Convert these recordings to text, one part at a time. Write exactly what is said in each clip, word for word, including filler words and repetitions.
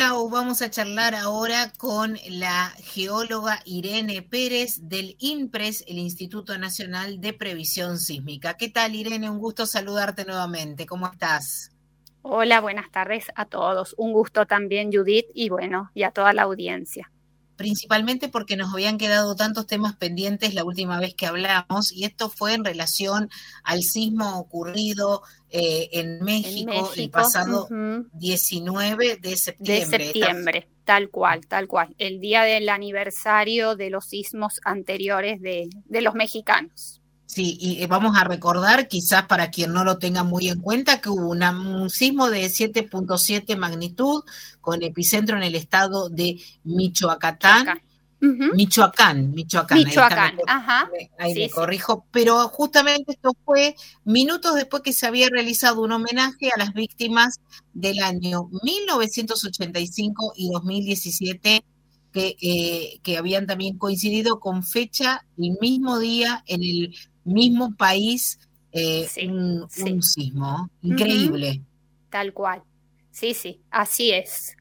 Clau, vamos a charlar ahora con la geóloga Irene Pérez del INPRES, el Instituto Nacional de Previsión Sísmica. ¿Qué tal, Irene? Un gusto saludarte nuevamente. ¿Cómo estás? Hola, buenas tardes a todos. Un gusto también, Judith, y bueno, y a toda la audiencia. Principalmente porque nos habían quedado tantos temas pendientes la última vez que hablamos, y esto fue en relación al sismo ocurrido eh, en En México el México, pasado ujú, diecinueve de de septiembre. Esta septiembre, tal cual, tal cual. El día del aniversario de los sismos anteriores de, de los mexicanos. Sí, y vamos a recordar, quizás para quien no lo tenga muy en cuenta, que hubo una, un sismo de siete punto siete magnitud con epicentro en el estado de Michoacán, Michoacán. Ujú. Michoacán, Michoacán, ahí está, me, Michoacán, ajá, me, ahí sí, me sí. corrijo, pero justamente esto fue minutos después que se había realizado un homenaje a las víctimas del año mil novecientos ochenta y cinco y dos mil diecisiete, que, eh, que habían también coincidido con fecha el mismo día en el mismo país, eh, Sí, un, un sí. sismo Ujú, increíble. tal cual. Sí, sí, así es.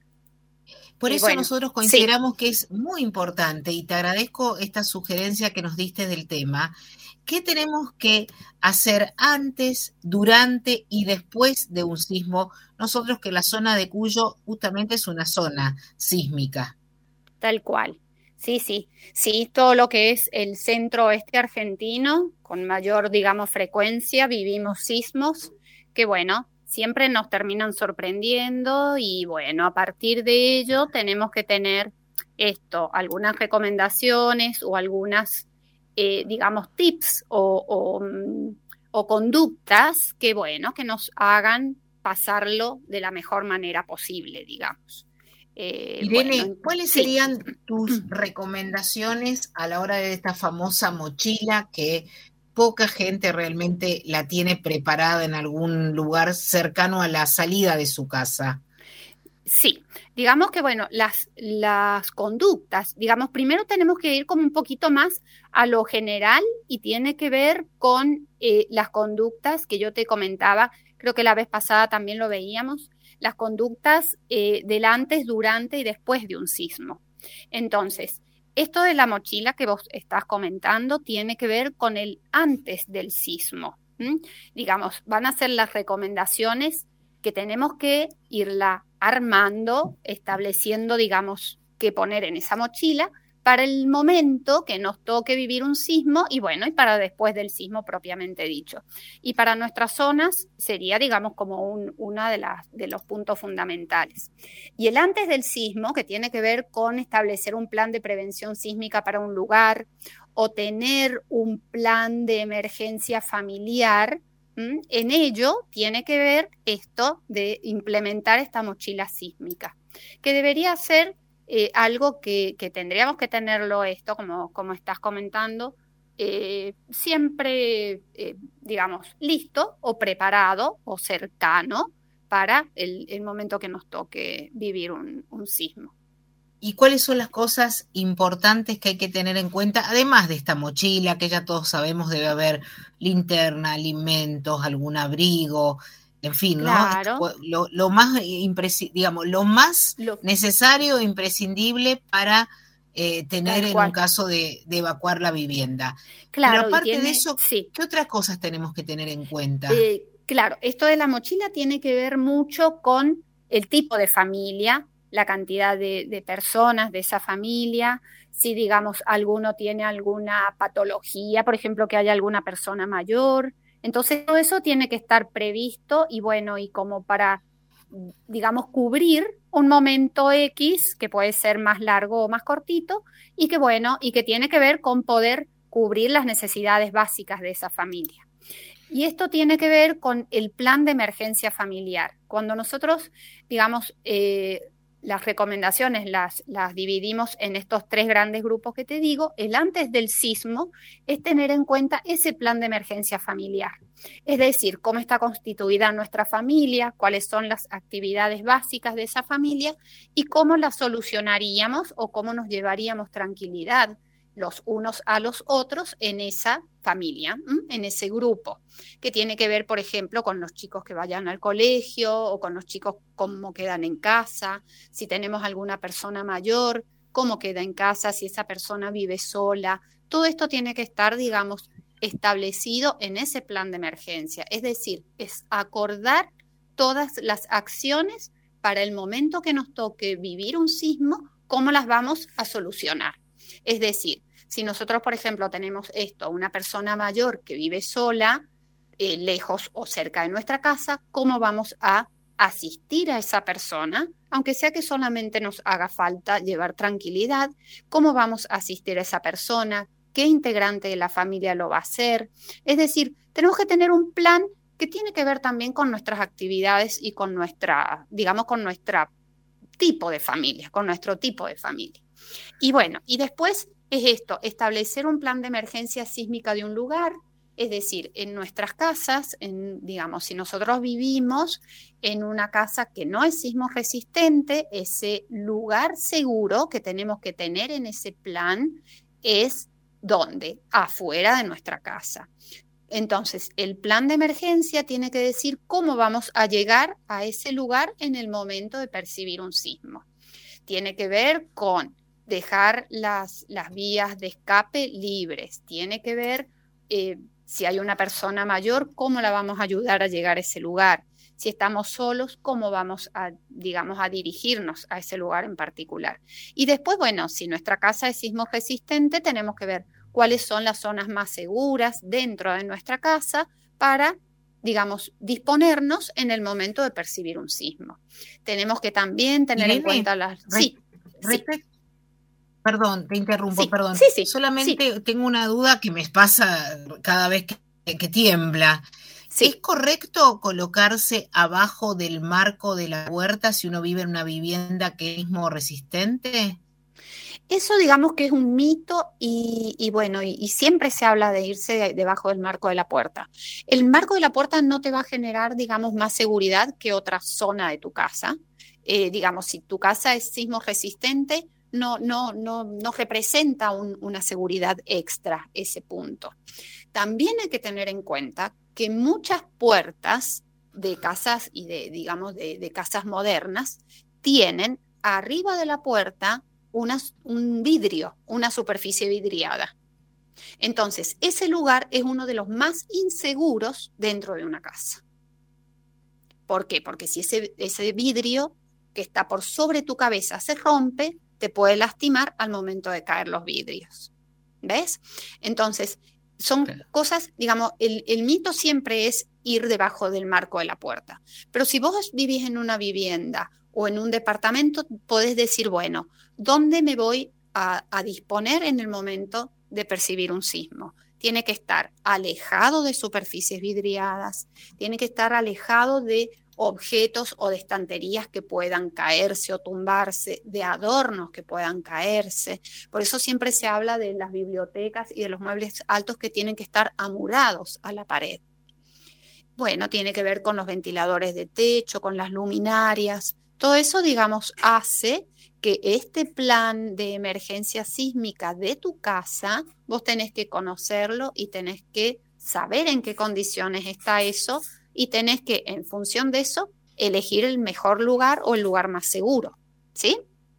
Por Y eso bueno, nosotros sí. consideramos que es muy importante, y te agradezco esta sugerencia que nos diste del tema. ¿Qué tenemos que hacer antes, durante y después de un sismo? Nosotros, que la zona de Cuyo justamente es una zona sísmica. Tal cual. Sí, sí, sí, todo lo que es el centro oeste argentino, con mayor, digamos, frecuencia, vivimos sismos que, bueno, siempre nos terminan sorprendiendo y, bueno, a partir de ello tenemos que tener esto, algunas recomendaciones o algunas, eh, digamos, tips o, o, mm, o conductas que, bueno, que nos hagan pasarlo de la mejor manera posible, digamos. Eh, bueno, Irene, ¿cuáles sí. serían tus recomendaciones a la hora de esta famosa mochila que poca gente realmente la tiene preparada en algún lugar cercano a la salida de su casa? Sí, digamos que bueno, las, las conductas, digamos, primero tenemos que ir como un poquito más a lo general y tiene que ver con eh, las conductas que yo te comentaba, creo que la vez pasada también lo veíamos, las conductas eh, del antes, durante y después de un sismo. Entonces, esto de la mochila que vos estás comentando tiene que ver con el antes del sismo. ¿m? Digamos, van a ser las recomendaciones que tenemos que irla armando, estableciendo, digamos, qué poner en esa mochila para el momento que nos toque vivir un sismo y bueno, y para después del sismo propiamente dicho. Y para nuestras zonas sería, digamos, como un, una de, las, de los puntos fundamentales. Y el antes del sismo, que tiene que ver con establecer un plan de prevención sísmica para un lugar o tener un plan de emergencia familiar, en ello tiene que ver esto de implementar esta mochila sísmica, que debería ser eh, algo que, que, tendríamos que tenerlo esto, como, como estás comentando, eh, siempre, eh, digamos, listo o preparado o cercano para el, el momento que nos toque vivir un, un sismo. ¿Y cuáles son las cosas importantes que hay que tener en cuenta, además de esta mochila, que ya todos sabemos debe haber linterna, alimentos, algún abrigo, en fin, ¿no? Claro, Lo, lo más impresi- digamos, lo más lo, necesario e imprescindible para eh, tener tal en un cual. caso de, de evacuar la vivienda. Pero Claro, y aparte de tiene, eso, sí, ¿qué otras cosas tenemos que tener en cuenta? Eh, claro, esto de la mochila tiene que ver mucho con el tipo de familia, la cantidad de, de personas de esa familia, si digamos alguno tiene alguna patología, por ejemplo, que haya alguna persona mayor. Entonces, todo eso tiene que estar previsto y bueno, y como para, digamos, cubrir un momento X, que puede ser más largo o más cortito, y que bueno, y que tiene que ver con poder cubrir las necesidades básicas de esa familia. Y esto tiene que ver con el plan de emergencia familiar. Cuando nosotros, digamos, eh, las recomendaciones las, las dividimos en estos tres grandes grupos que te digo, el antes del sismo es tener en cuenta ese plan de emergencia familiar. Es decir, cómo está constituida nuestra familia, cuáles son las actividades básicas de esa familia y cómo las solucionaríamos o cómo nos llevaríamos tranquilidad los unos a los otros en esa familia, ¿m? En ese grupo, que tiene que ver, por ejemplo, con los chicos que vayan al colegio o con los chicos cómo quedan en casa, si tenemos alguna persona mayor, cómo queda en casa, si esa persona vive sola. Todo esto tiene que estar, digamos, establecido en ese plan de emergencia. Es decir, es acordar todas las acciones para el momento que nos toque vivir un sismo, cómo las vamos a solucionar. Es decir, si nosotros, por ejemplo, tenemos esto, una persona mayor que vive sola, eh, lejos o cerca de nuestra casa, ¿cómo vamos a asistir a esa persona? Aunque sea que solamente nos haga falta llevar tranquilidad, ¿cómo vamos a asistir a esa persona? ¿Qué integrante de la familia lo va a hacer? Es decir, tenemos que tener un plan que tiene que ver también con nuestras actividades y con nuestra, digamos, con nuestro tipo de familia, con nuestro tipo de familia. Y bueno, y después es esto, establecer un plan de emergencia sísmica de un lugar, es decir, en nuestras casas, en, digamos, si nosotros vivimos en una casa que no es sismo resistente, ese lugar seguro que tenemos que tener en ese plan es ¿dónde? Afuera de nuestra casa. Entonces, el plan de emergencia tiene que decir cómo vamos a llegar a ese lugar en el momento de percibir un sismo. Tiene que ver con dejar las, las vías de escape libres. Tiene que ver, eh, si hay una persona mayor, cómo la vamos a ayudar a llegar a ese lugar. Si estamos solos, cómo vamos a, digamos, a dirigirnos a ese lugar en particular. Y después, bueno, si nuestra casa es sismo resistente, tenemos que ver cuáles son las zonas más seguras dentro de nuestra casa para, digamos, disponernos en el momento de percibir un sismo. Tenemos que también tener Irene, en cuenta las... Re, sí, respect, sí. Perdón, te interrumpo, sí, perdón. Sí, sí, Solamente sí. tengo una duda que me pasa cada vez que, que tiembla. Sí. ¿Es correcto colocarse abajo del marco de la puerta si uno vive en una vivienda que es sismo resistente? Eso digamos que es un mito y, y bueno, y, y siempre se habla de irse de, debajo del marco de la puerta. El marco de la puerta no te va a generar, digamos, más seguridad que otra zona de tu casa. Eh, digamos, si tu casa es sismo resistente, no, no, no, no representa un, una seguridad extra ese punto. También hay que tener en cuenta que muchas puertas de casas y de, digamos, de, de casas modernas tienen arriba de la puerta Una, un vidrio, una superficie vidriada. Entonces, ese lugar es uno de los más inseguros dentro de una casa. ¿Por qué? Porque si ese, ese vidrio que está por sobre tu cabeza se rompe, te puede lastimar al momento de caer los vidrios. ¿Ves? Entonces, son okay. cosas, digamos, el, el mito siempre es ir debajo del marco de la puerta. Pero si vos vivís en una vivienda o en un departamento, podés decir, bueno, ¿dónde me voy a, a disponer en el momento de percibir un sismo? Tiene que estar alejado de superficies vidriadas, tiene que estar alejado de objetos o de estanterías que puedan caerse o tumbarse, de adornos que puedan caerse. Por eso siempre se habla de las bibliotecas y de los muebles altos que tienen que estar amurados a la pared. Bueno, tiene que ver con los ventiladores de techo, con las luminarias. Todo eso, digamos, hace que este plan de emergencia sísmica de tu casa, vos tenés que conocerlo y tenés que saber en qué condiciones está eso y tenés que, en función de eso, elegir el mejor lugar o el lugar más seguro, ¿sí?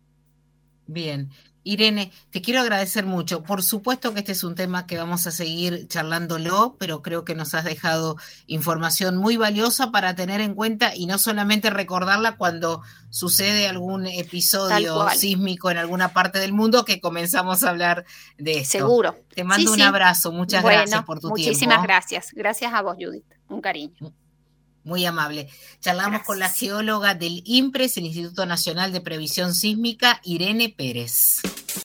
Bien. Irene, te quiero agradecer mucho. Por supuesto que este es un tema que vamos a seguir charlándolo, pero creo que nos has dejado información muy valiosa para tener en cuenta y no solamente recordarla cuando sucede algún episodio sísmico en alguna parte del mundo que comenzamos a hablar de esto. Seguro. Te mando sí, un sí. abrazo. Muchas bueno, gracias por tu muchísimas tiempo. Muchísimas gracias. Gracias a vos, Judith. Un cariño. Muy amable. Charlamos Gracias. Con la geóloga del INPRES, el Instituto Nacional de Previsión Sísmica, Irene Pérez.